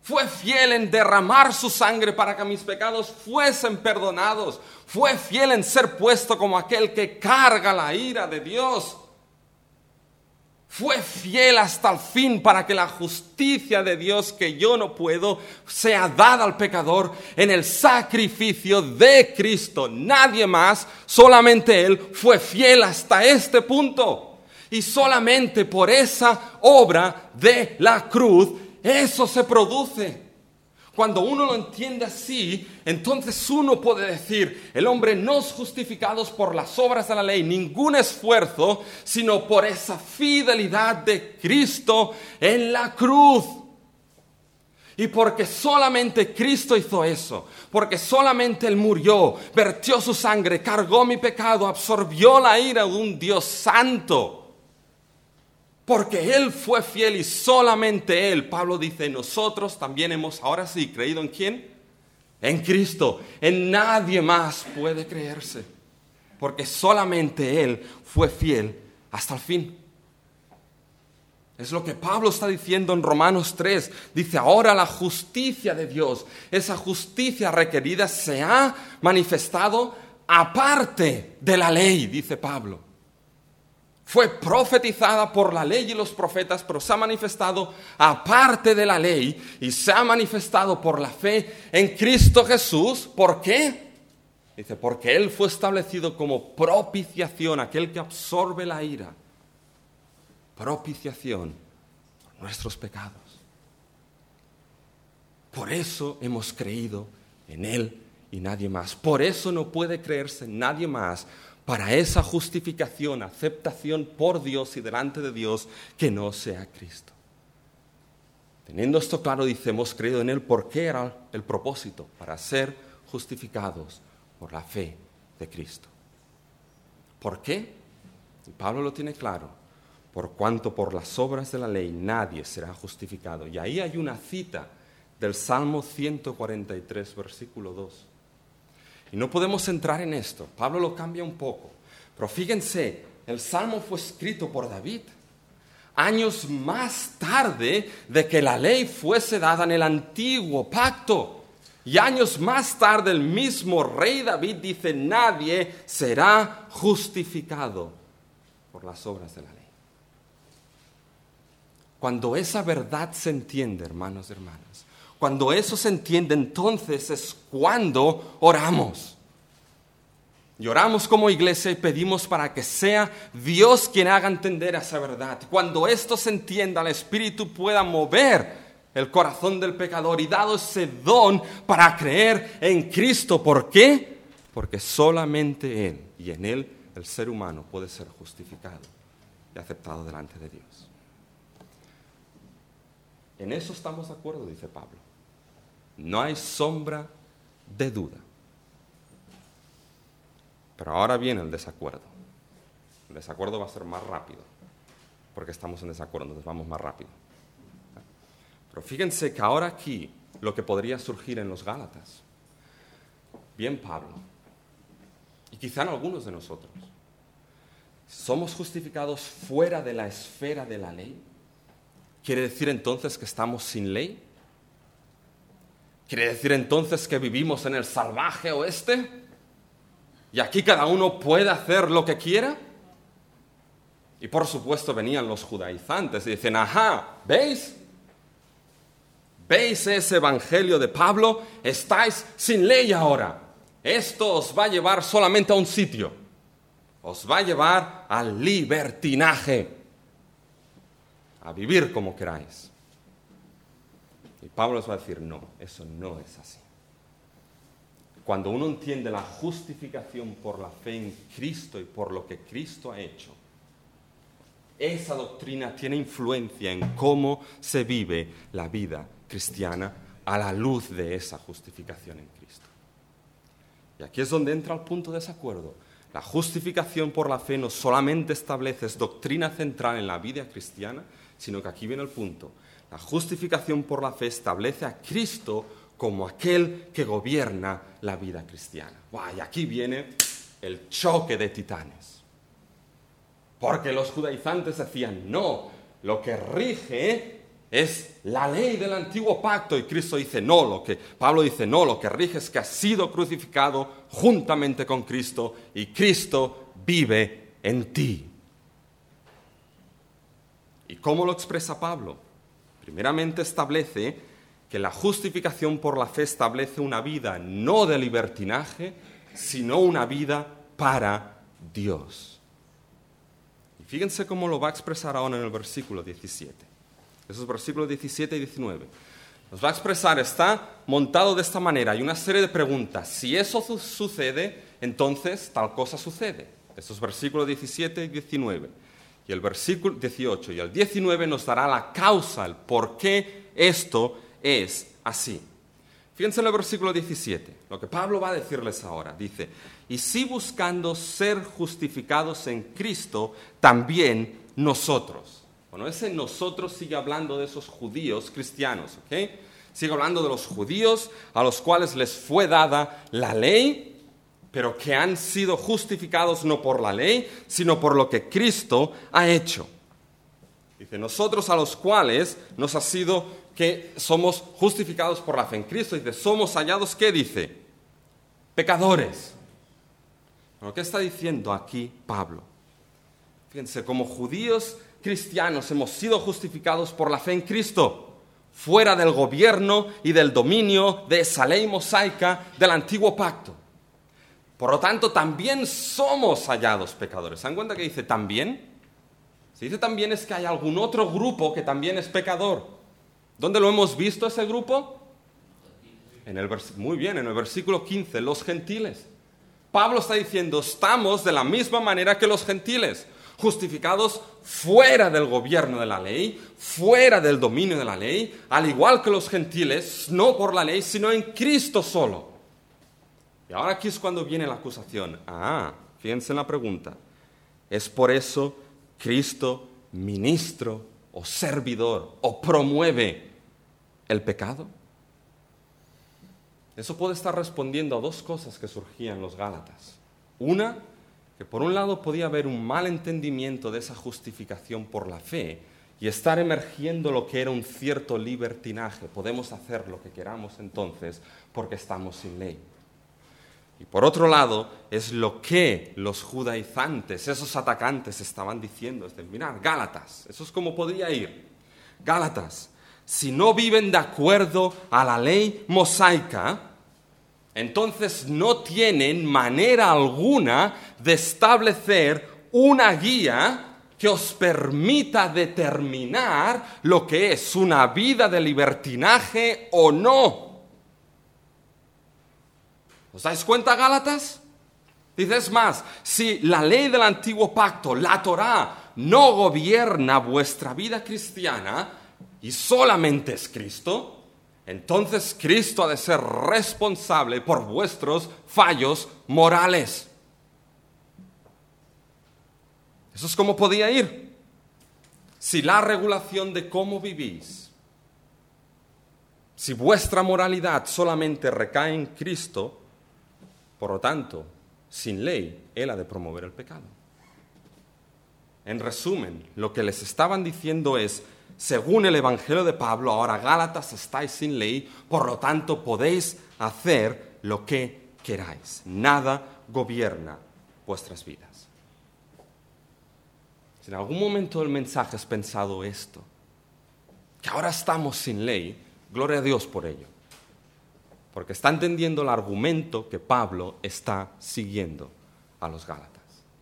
Fue fiel en derramar su sangre para que mis pecados fuesen perdonados. Fue fiel en ser puesto como aquel que carga la ira de Dios. Fue fiel hasta el fin para que la justicia de Dios que yo no puedo sea dada al pecador en el sacrificio de Cristo. Nadie más, solamente Él fue fiel hasta este punto. Y solamente por esa obra de la cruz, eso se produce. Cuando uno lo entiende así, entonces uno puede decir, el hombre no es justificado por las obras de la ley, ningún esfuerzo, sino por esa fidelidad de Cristo en la cruz. Y porque solamente Cristo hizo eso, porque solamente Él murió, vertió su sangre, cargó mi pecado, absorbió la ira de un Dios santo. Porque Él fue fiel y solamente Él, Pablo dice, nosotros también hemos ahora sí creído ¿en quién? En Cristo. En nadie más puede creerse. Porque solamente Él fue fiel hasta el fin. Es lo que Pablo está diciendo en Romanos tres. Dice, ahora la justicia de Dios, esa justicia requerida se ha manifestado aparte de la ley, dice Pablo. Fue profetizada por la ley y los profetas, pero se ha manifestado aparte de la ley y se ha manifestado por la fe en Cristo Jesús. ¿Por qué? Dice, porque Él fue establecido como propiciación, aquel que absorbe la ira. Propiciación por nuestros pecados. Por eso hemos creído en Él y nadie más. Por eso no puede creerse en nadie más para esa justificación, aceptación por Dios y delante de Dios que no sea Cristo. Teniendo esto claro, dice, hemos creído en Él porque era el propósito, para ser justificados por la fe de Cristo. ¿Por qué? Y Pablo lo tiene claro. Por cuanto por las obras de la ley nadie será justificado. Y ahí hay una cita del Salmo ciento cuarenta y tres, versículo dos. Y no podemos entrar en esto. Pablo lo cambia un poco. Pero fíjense, el Salmo fue escrito por David años más tarde de que la ley fuese dada en el antiguo pacto. Y años más tarde el mismo rey David dice, nadie será justificado por las obras de la ley. Cuando esa verdad se entiende, hermanos y hermanas, cuando eso se entiende, entonces es cuando oramos. Y oramos como iglesia y pedimos para que sea Dios quien haga entender esa verdad. Cuando esto se entienda, el Espíritu pueda mover el corazón del pecador y dado ese don para creer en Cristo. ¿Por qué? Porque solamente Él y en Él el ser humano puede ser justificado y aceptado delante de Dios. En eso estamos de acuerdo, dice Pablo. No hay sombra de duda. Pero ahora viene el desacuerdo. El desacuerdo va a ser más rápido, porque estamos en desacuerdo, entonces vamos más rápido. Pero fíjense que ahora aquí, lo que podría surgir en los Gálatas, bien Pablo, y quizá en algunos de nosotros, ¿somos justificados fuera de la esfera de la ley? ¿Quiere decir entonces que estamos sin ley? ¿Quiere decir entonces que vivimos en el salvaje oeste? ¿Y aquí cada uno puede hacer lo que quiera? Y por supuesto venían los judaizantes y dicen, ajá, ¿veis? ¿Veis ese evangelio de Pablo? Estáis sin ley ahora. Esto os va a llevar solamente a un sitio. Os va a llevar al libertinaje. A vivir como queráis. Y Pablo les va a decir, no, eso no es así. Cuando uno entiende la justificación por la fe en Cristo y por lo que Cristo ha hecho, esa doctrina tiene influencia en cómo se vive la vida cristiana a la luz de esa justificación en Cristo. Y aquí es donde entra el punto de desacuerdo. La justificación por la fe no solamente establece doctrina central en la vida cristiana, sino que aquí viene el punto. La justificación por la fe establece a Cristo como aquel que gobierna la vida cristiana. ¡Wow! Y aquí viene el choque de titanes. Porque los judaizantes decían, no, lo que rige es la ley del antiguo pacto. Y Cristo dice no, lo que Pablo dice no, lo que rige es que has sido crucificado juntamente con Cristo y Cristo vive en ti. ¿Y cómo lo expresa Pablo? Primeramente establece que la justificación por la fe establece una vida no de libertinaje, sino una vida para Dios. Y fíjense cómo lo va a expresar ahora en el versículo diecisiete. Esos versículos diecisiete y diecinueve. Nos va a expresar, está montado de esta manera. Hay una serie de preguntas. Si eso su- sucede, entonces tal cosa sucede. Esos versículos diecisiete y diecinueve. Y el versículo dieciocho y el diecinueve nos dará la causa, el por qué esto es así. Fíjense en el versículo diecisiete, lo que Pablo va a decirles ahora. Dice, y si buscando ser justificados en Cristo, también nosotros. Bueno, ese nosotros sigue hablando de esos judíos cristianos, ¿ok? Sigue hablando de los judíos a los cuales les fue dada la ley, pero que han sido justificados no por la ley, sino por lo que Cristo ha hecho. Dice, nosotros a los cuales nos ha sido que somos justificados por la fe en Cristo. Dice, somos hallados, ¿qué dice? Pecadores. Bueno, ¿qué está diciendo aquí Pablo? Fíjense, como judíos cristianos hemos sido justificados por la fe en Cristo, fuera del gobierno y del dominio de esa ley mosaica del antiguo pacto. Por lo tanto, también somos hallados pecadores. ¿Se dan cuenta que dice también? Si dice también es que hay algún otro grupo que también es pecador. ¿Dónde lo hemos visto ese grupo? En el vers- Muy bien, en el versículo quince, los gentiles. Pablo está diciendo, estamos de la misma manera que los gentiles, justificados fuera del gobierno de la ley, fuera del dominio de la ley, al igual que los gentiles, no por la ley, sino en Cristo solo. Y ahora aquí es cuando viene la acusación. Ah, fíjense en la pregunta. ¿Es por eso Cristo ministro o servidor o promueve el pecado? Eso puede estar respondiendo a dos cosas que surgían en los Gálatas. Una, que por un lado podía haber un mal entendimiento de esa justificación por la fe y estar emergiendo lo que era un cierto libertinaje. Podemos hacer lo que queramos entonces porque estamos sin ley. Y por otro lado, es lo que los judaizantes, esos atacantes, estaban diciendo. Es decir, mirad, Gálatas, eso es como podría ir. Gálatas, si no viven de acuerdo a la ley mosaica, entonces no tienen manera alguna de establecer una guía que os permita determinar lo que es una vida de libertinaje o no. ¿Os dais cuenta, Gálatas? Dice, es más, si la ley del antiguo pacto, la Torá, no gobierna vuestra vida cristiana y solamente es Cristo, entonces Cristo ha de ser responsable por vuestros fallos morales. Eso es como podía ir. Si la regulación de cómo vivís, si vuestra moralidad solamente recae en Cristo, por lo tanto, sin ley, Él ha de promover el pecado. En resumen, lo que les estaban diciendo es, según el Evangelio de Pablo, ahora Gálatas estáis sin ley, por lo tanto podéis hacer lo que queráis. Nada gobierna vuestras vidas. Si en algún momento del mensaje has pensado esto, que ahora estamos sin ley, gloria a Dios por ello. Porque está entendiendo el argumento que Pablo está siguiendo a los Gálatas.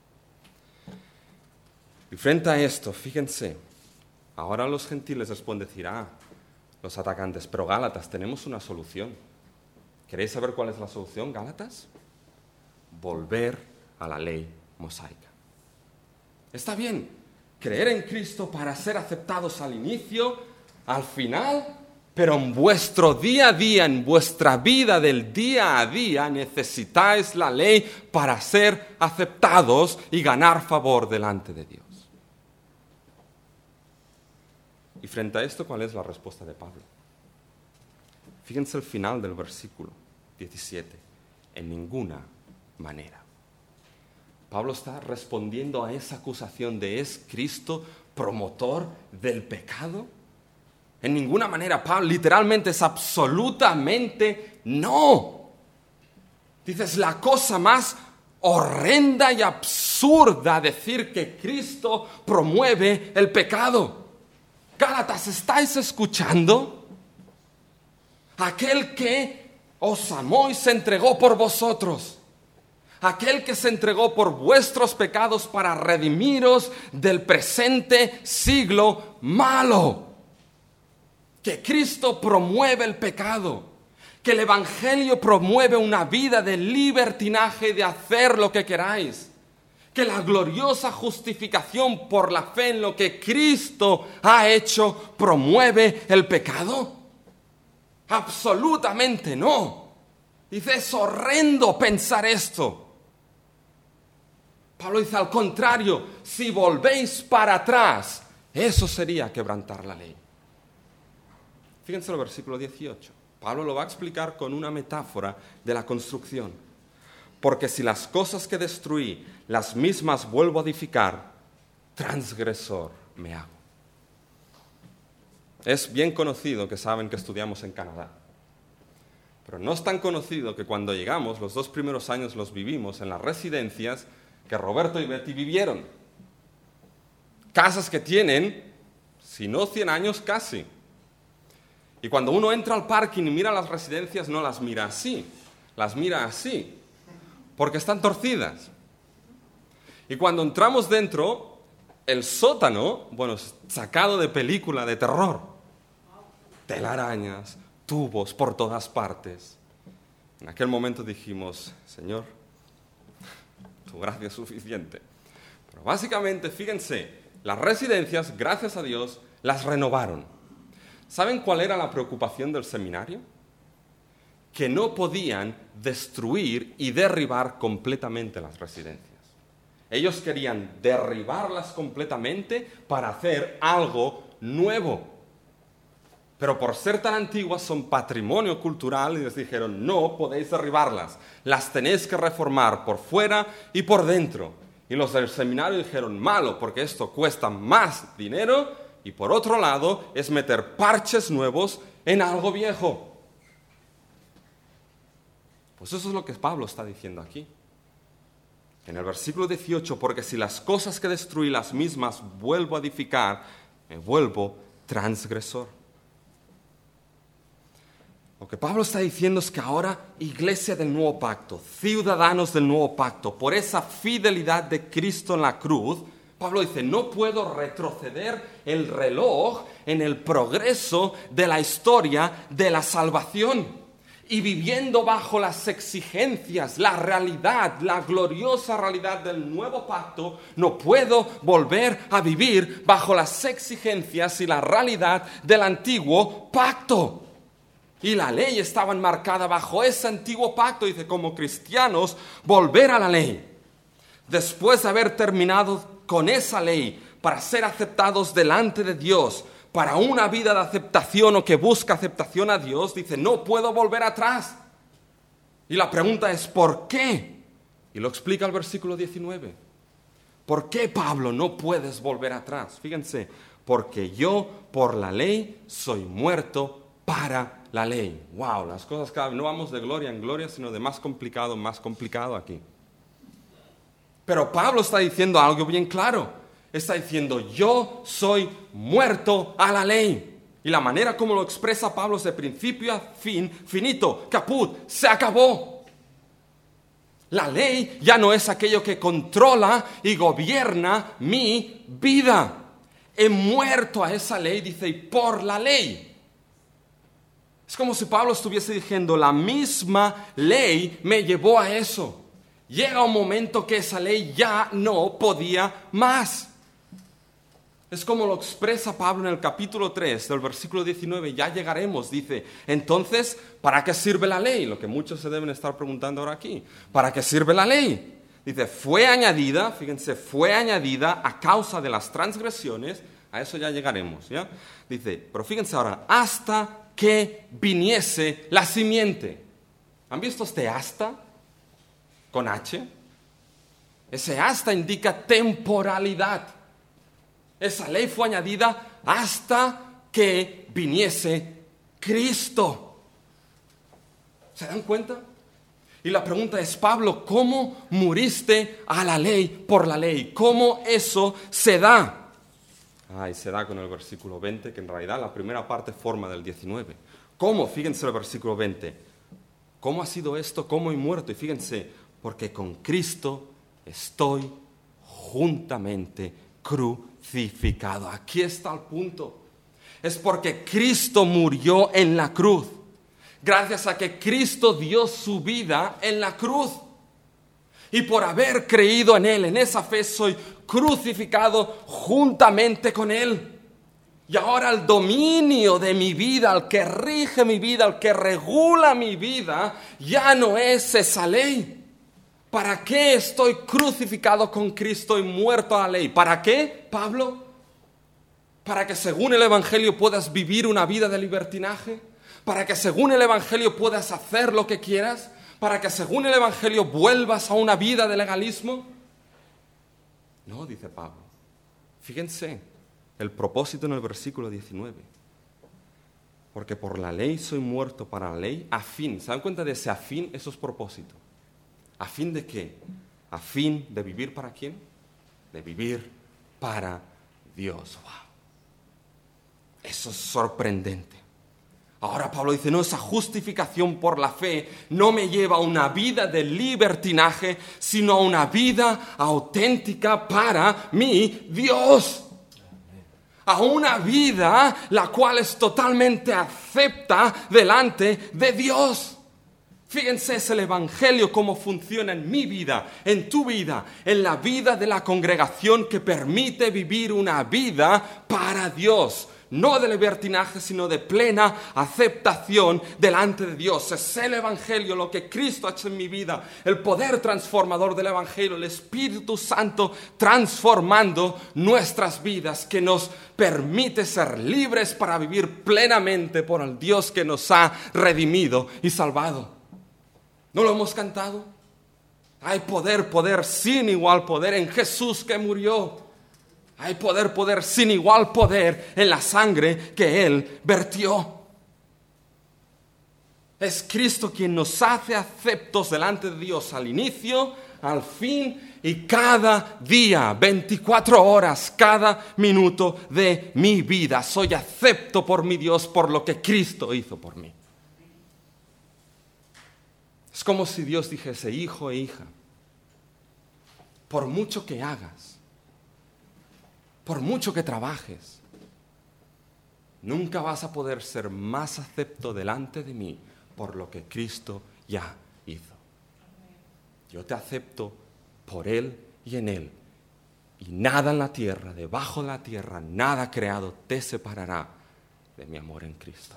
Y frente a esto, fíjense, ahora los gentiles les pueden decir, ah, los atacantes, pero Gálatas, tenemos una solución. ¿Queréis saber cuál es la solución, Gálatas? Volver a la ley mosaica. Está bien, creer en Cristo para ser aceptados al inicio, al final, pero en vuestro día a día, en vuestra vida del día a día, necesitáis la ley para ser aceptados y ganar favor delante de Dios. Y frente a esto, ¿cuál es la respuesta de Pablo? Fíjense el final del versículo diecisiete. En ninguna manera. Pablo está respondiendo a esa acusación de ¿es Cristo promotor del pecado? En ninguna manera, Pablo, literalmente es absolutamente no. Dices, la cosa más horrenda y absurda decir que Cristo promueve el pecado. Gálatas, ¿estáis escuchando? Aquel que os amó y se entregó por vosotros. Aquel que se entregó por vuestros pecados para redimiros del presente siglo malo. Que Cristo promueve el pecado. Que el Evangelio promueve una vida de libertinaje y de hacer lo que queráis. Que la gloriosa justificación por la fe en lo que Cristo ha hecho promueve el pecado. Absolutamente no. Dice, es horrendo pensar esto. Pablo dice, al contrario, si volvéis para atrás, eso sería quebrantar la ley. Fíjense el versículo dieciocho. Pablo lo va a explicar con una metáfora de la construcción. Porque si las cosas que destruí, las mismas vuelvo a edificar, transgresor me hago. Es bien conocido que saben que estudiamos en Canadá. Pero no es tan conocido que cuando llegamos, los dos primeros años los vivimos en las residencias que Roberto y Betty vivieron. Casas que tienen, si no cien años, casi. Y cuando uno entra al parking y mira las residencias, no las mira así, las mira así, porque están torcidas. Y cuando entramos dentro, el sótano, bueno, sacado de película de terror, telarañas, tubos por todas partes. En aquel momento dijimos, Señor, tu gracia es suficiente. Pero básicamente, fíjense, las residencias, gracias a Dios, las renovaron. ¿Saben cuál era la preocupación del seminario? Que no podían destruir y derribar completamente las residencias. Ellos querían derribarlas completamente para hacer algo nuevo. Pero por ser tan antiguas son patrimonio cultural y les dijeron, no podéis derribarlas, las tenéis que reformar por fuera y por dentro. Y los del seminario dijeron, malo, porque esto cuesta más dinero y por otro lado es meter parches nuevos en algo viejo. Pues eso es lo que Pablo está diciendo aquí. En el versículo dieciocho, porque si las cosas que destruí las mismas vuelvo a edificar, me vuelvo transgresor. Lo que Pablo está diciendo es que ahora, iglesia del nuevo pacto, ciudadanos del nuevo pacto, por esa fidelidad de Cristo en la cruz, Pablo dice, no puedo retroceder el reloj en el progreso de la historia de la salvación. Y viviendo bajo las exigencias, la realidad, la gloriosa realidad del nuevo pacto, no puedo volver a vivir bajo las exigencias y la realidad del antiguo pacto. Y la ley estaba enmarcada bajo ese antiguo pacto. Dice, como cristianos, volver a la ley. Después de haber terminado con esa ley para ser aceptados delante de Dios, para una vida de aceptación o que busca aceptación a Dios, dice, no puedo volver atrás. Y la pregunta es, ¿por qué? Y lo explica el versículo diecinueve. ¿Por qué, Pablo, no puedes volver atrás? Fíjense, porque yo por la ley soy muerto para la ley. Wow, las cosas cada vez no vamos de gloria en gloria, sino de más complicado en más complicado aquí. Pero Pablo está diciendo algo bien claro. Está diciendo, yo soy muerto a la ley. Y la manera como lo expresa Pablo es de principio a fin, finito, caput, se acabó. La ley ya no es aquello que controla y gobierna mi vida. He muerto a esa ley, dice, y por la ley. Es como si Pablo estuviese diciendo, la misma ley me llevó a eso. Llega un momento que esa ley ya no podía más. Es como lo expresa Pablo en el capítulo tres del versículo diecinueve, ya llegaremos, dice, entonces, ¿para qué sirve la ley? Lo que muchos se deben estar preguntando ahora aquí, ¿para qué sirve la ley? Dice, fue añadida, fíjense, fue añadida a causa de las transgresiones, a eso ya llegaremos, ¿ya? Dice, pero fíjense ahora, hasta que viniese la simiente. ¿Han visto este hasta? Con H. Ese hasta indica temporalidad. Esa ley fue añadida hasta que viniese Cristo. ¿Se dan cuenta? Y la pregunta es, Pablo, ¿cómo muriste a la ley por la ley? ¿Cómo eso se da? Ah, y se da con el versículo veinte, que en realidad la primera parte forma del diecinueve. ¿Cómo? Fíjense el versículo veinte. ¿Cómo ha sido esto? ¿Cómo he muerto? Y fíjense, porque con Cristo estoy juntamente crucificado. Aquí está el punto. Es porque Cristo murió en la cruz. Gracias a que Cristo dio su vida en la cruz. Y por haber creído en Él, en esa fe, soy crucificado juntamente con Él. Y ahora el dominio de mi vida, el que rige mi vida, el que regula mi vida, ya no es esa ley. ¿Para qué estoy crucificado con Cristo y muerto a la ley? ¿Para qué, Pablo? ¿Para que según el Evangelio puedas vivir una vida de libertinaje? ¿Para que según el Evangelio puedas hacer lo que quieras? ¿Para que según el Evangelio vuelvas a una vida de legalismo? No, dice Pablo. Fíjense el propósito en el versículo diecinueve. Porque por la ley soy muerto para la ley, a fin. ¿Se dan cuenta de ese a fin? Eso es propósito. ¿A fin de qué? ¿A fin de vivir para quién? De vivir para Dios. ¡Wow! Eso es sorprendente. Ahora Pablo dice, no, esa justificación por la fe no me lleva a una vida de libertinaje, sino a una vida auténtica para mi Dios. A una vida la cual es totalmente acepta delante de Dios. Fíjense, es el Evangelio cómo funciona en mi vida, en tu vida, en la vida de la congregación que permite vivir una vida para Dios. No de libertinaje, sino de plena aceptación delante de Dios. Es el Evangelio, lo que Cristo ha hecho en mi vida, el poder transformador del Evangelio, el Espíritu Santo transformando nuestras vidas, que nos permite ser libres para vivir plenamente por el Dios que nos ha redimido y salvado. ¿No lo hemos cantado? Hay poder, poder sin igual poder en Jesús que murió. Hay poder, poder sin igual poder en la sangre que Él vertió. Es Cristo quien nos hace aceptos delante de Dios al inicio, al fin y cada día, veinticuatro horas, cada minuto de mi vida. Soy acepto por mi Dios por lo que Cristo hizo por mí. Es como si Dios dijese, hijo e hija, por mucho que hagas, por mucho que trabajes, nunca vas a poder ser más acepto delante de mí por lo que Cristo ya hizo. Yo te acepto por Él y en Él. Y nada en la tierra, debajo de la tierra, nada creado te separará de mi amor en Cristo.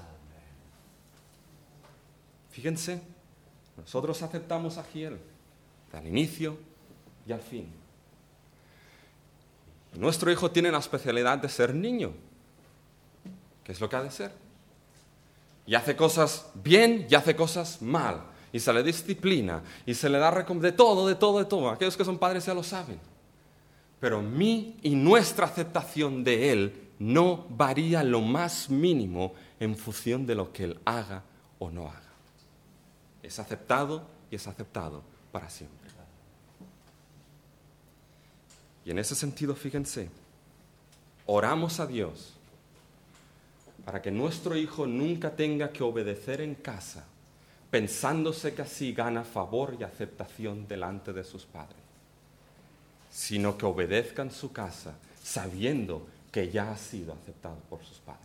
Fíjense, nosotros aceptamos a Giel al inicio y al fin. Nuestro hijo tiene la especialidad de ser niño. ¿Qué es lo que ha de ser? Y hace cosas bien y hace cosas mal. Y se le disciplina y se le da recompensa de todo, de todo, de todo. Aquellos que son padres ya lo saben. Pero mi y nuestra aceptación de él no varía lo más mínimo en función de lo que él haga o no haga. Es aceptado y es aceptado para siempre. Y en ese sentido, fíjense, oramos a Dios para que nuestro hijo nunca tenga que obedecer en casa, pensándose que así gana favor y aceptación delante de sus padres, sino que obedezca en su casa sabiendo que ya ha sido aceptado por sus padres.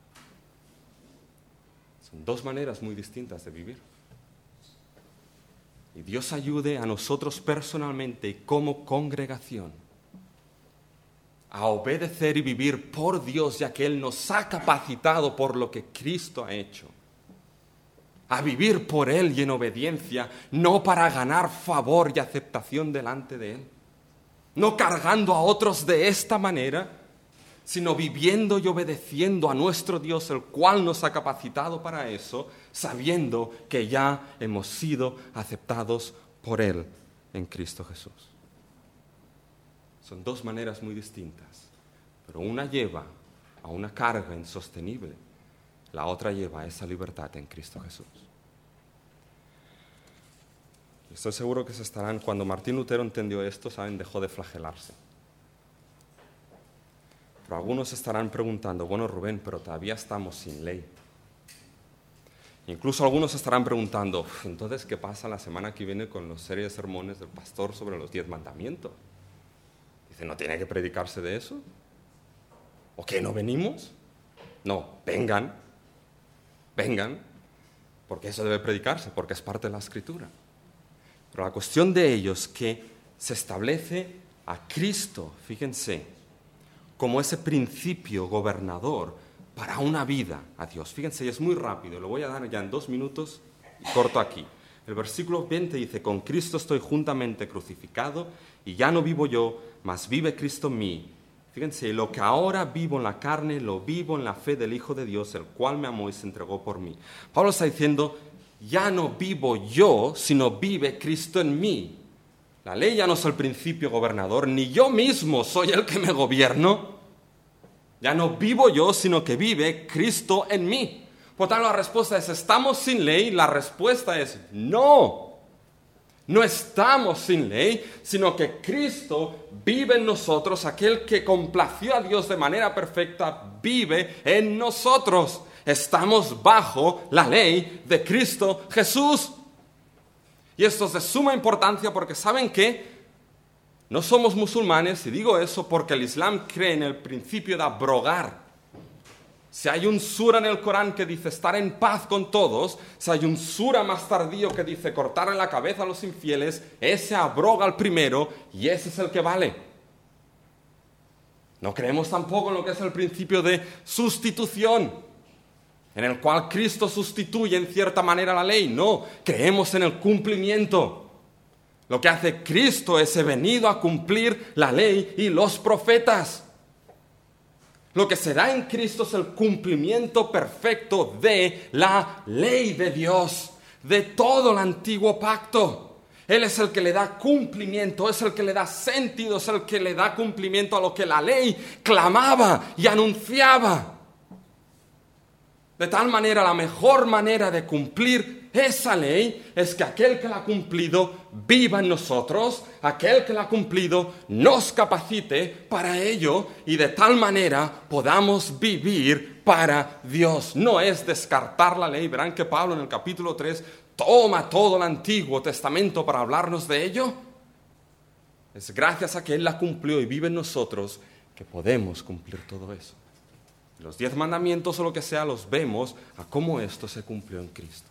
Son dos maneras muy distintas de vivir. Y Dios ayude a nosotros personalmente y como congregación a obedecer y vivir por Dios, ya que Él nos ha capacitado por lo que Cristo ha hecho. A vivir por Él y en obediencia, no para ganar favor y aceptación delante de Él. No cargando a otros de esta manera, sino viviendo y obedeciendo a nuestro Dios, el cual nos ha capacitado para eso, sabiendo que ya hemos sido aceptados por Él en Cristo Jesús. Son dos maneras muy distintas, pero una lleva a una carga insostenible. La otra lleva a esa libertad en Cristo Jesús. Estoy seguro que se estarán, cuando Martín Lutero entendió esto, ¿saben? Dejó de flagelarse. Pero algunos estarán preguntando, bueno, Rubén, pero todavía estamos sin ley. Incluso algunos estarán preguntando, entonces, ¿qué pasa la semana que viene con la serie de sermones del pastor sobre los diez mandamientos? Dice, ¿no tiene que predicarse de eso? ¿O qué, no venimos? No, vengan, vengan, porque eso debe predicarse, porque es parte de la Escritura. Pero la cuestión de ellos es que se establece a Cristo, fíjense, como ese principio gobernador para una vida a Dios. Fíjense, y es muy rápido, lo voy a dar ya en dos minutos y corto aquí. El versículo veinte dice, con Cristo estoy juntamente crucificado y ya no vivo yo, mas vive Cristo en mí. Fíjense, lo que ahora vivo en la carne, lo vivo en la fe del Hijo de Dios, el cual me amó y se entregó por mí. Pablo está diciendo, ya no vivo yo, sino vive Cristo en mí. La ley ya no es el principio gobernador, ni yo mismo soy el que me gobierno. Ya no vivo yo, sino que vive Cristo en mí. Por tanto, la respuesta es, ¿estamos sin ley? La respuesta es, no. No estamos sin ley, sino que Cristo vive en nosotros. Aquel que complació a Dios de manera perfecta vive en nosotros. Estamos bajo la ley de Cristo Jesús. Y esto es de suma importancia porque ¿saben qué? No somos musulmanes, y digo eso porque el Islam cree en el principio de abrogar. Si hay un sura en el Corán que dice estar en paz con todos, si hay un sura más tardío que dice cortar en la cabeza a los infieles, ese abroga al primero y ese es el que vale. No creemos tampoco en lo que es el principio de sustitución, en el cual Cristo sustituye en cierta manera la ley. No, creemos en el cumplimiento. Lo que hace Cristo es he venido a cumplir la ley y los profetas. Lo que se da en Cristo es el cumplimiento perfecto de la ley de Dios, de todo el antiguo pacto. Él es el que le da cumplimiento, es el que le da sentido, es el que le da cumplimiento a lo que la ley clamaba y anunciaba. De tal manera, la mejor manera de cumplir esa ley es que aquel que la ha cumplido viva en nosotros, aquel que la ha cumplido nos capacite para ello y de tal manera podamos vivir para Dios. No es descartar la ley. Verán que Pablo en el capítulo tres toma todo el Antiguo Testamento para hablarnos de ello. Es gracias a que Él la cumplió y vive en nosotros que podemos cumplir todo eso. Los diez mandamientos o lo que sea los vemos a cómo esto se cumplió en Cristo.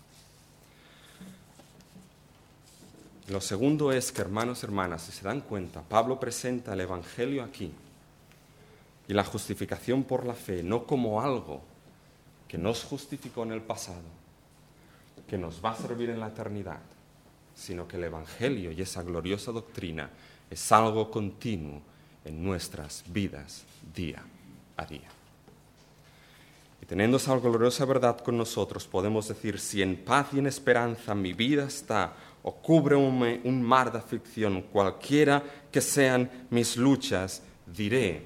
Lo segundo es que, hermanos y hermanas, si se dan cuenta, Pablo presenta el Evangelio aquí y la justificación por la fe no como algo que nos justificó en el pasado, que nos va a servir en la eternidad, sino que el Evangelio y esa gloriosa doctrina es algo continuo en nuestras vidas día a día. Y teniendo esa gloriosa verdad con nosotros, podemos decir, si en paz y en esperanza mi vida está, o cubre un, un mar de aflicción, cualquiera que sean mis luchas, diré,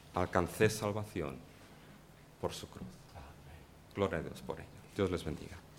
alcancé salvación por su cruz. Gloria a Dios por ello. Dios les bendiga.